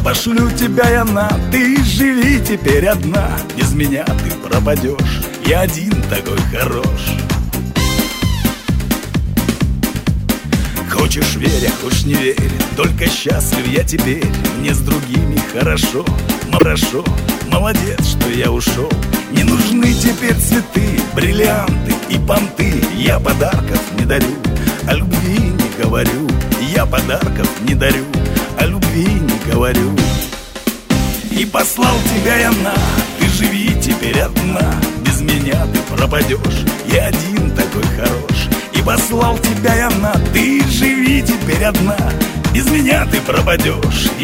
пошлю тебя я на, ты живи теперь одна. Без меня ты пропадешь, я один такой хорош. Хочешь верь, а хочешь не верь, только счастлив я теперь. Мне с другими хорошо, хорошо, молодец, что я ушел. Не нужны теперь цветы, бриллианты и понты. Я подарков не дарю, о любви не говорю. Я подарков не дарю, о любви не говорю. И послал тебя я на, ты живи теперь одна. Без меня ты пропадешь, я один такой хорош. И послал тебя я на, ты живи теперь одна. Без меня ты пропадешь.